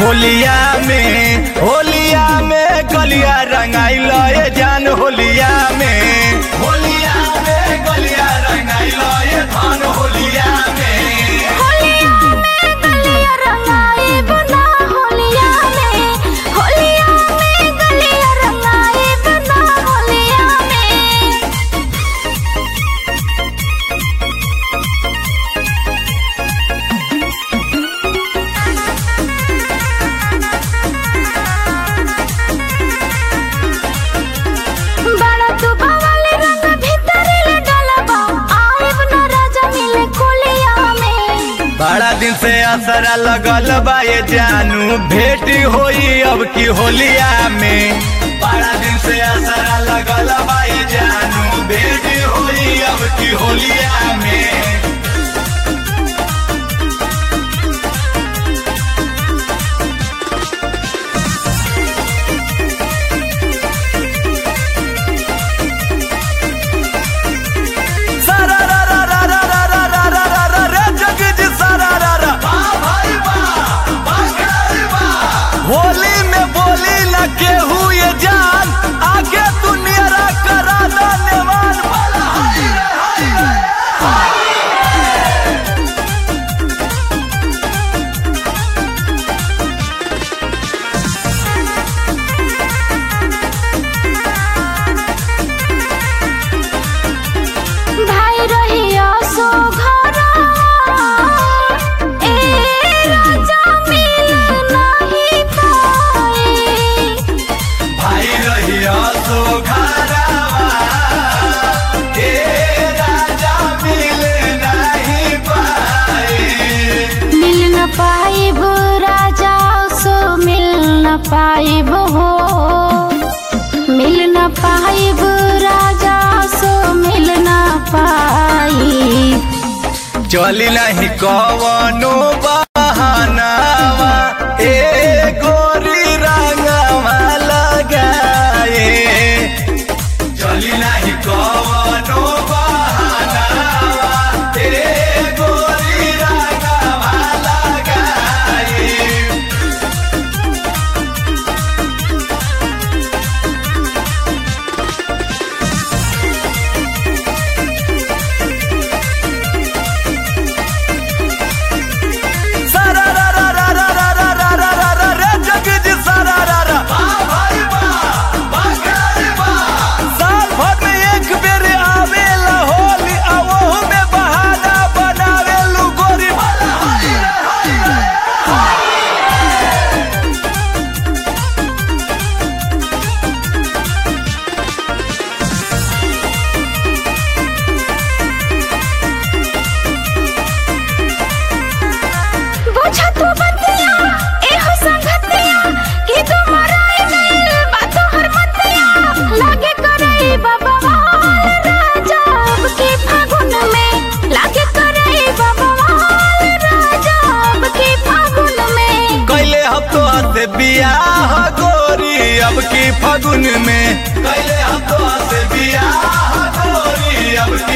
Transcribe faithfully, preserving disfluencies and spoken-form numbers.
होलिया में होलिया में गलिया रंगाइल ये जान होलिया में होलिया में गलिया रंगाइल ये धान होलिया में होलिया में गलिया रंगाए बना होलिया में होलिया में गलिया रंगाए बना होलिया में। बड़ा तू बवाले रंग भीतरी ले डलबा आइब न राजा मिले कोलिया में। बड़ा दिन से असरा लगल बा ये जानू भेंट होई अब की होलिया में बड़ा दिन से असरा लगल बा ये जानू भेंट होई अब की होलिया में। होली में बोली न केहू ये जान आगे दुनिया करा देवान वाला हाय रे हाय भाई रहिया सो घरा ए राजा मिल नहीं पाए। भाई रहिया सो घरवा ए राजा मिल नहीं पाए। मिल न पाइब राजा सो मिल न पाइब हो मिल न पाइब राजा सो मिल न पाइब। चली नहीं कवनो बहानावा ए गोरी रंगवा लगाए चली नहीं कवनो बहानावा ए गोरी रंगवा लगाए। बुझा तू बतिया एहो संगतिया कि तुम्हारा दिल बातों हर मतिया लागे करई बाबा वाल राजा अब की फागुन में लागे करई बाबा वाल राजा अब की फागुन में। कैले हफ्तो से बियाह गोरी अब की फागुन में कैले हफ्तो से बियाह गोरी अब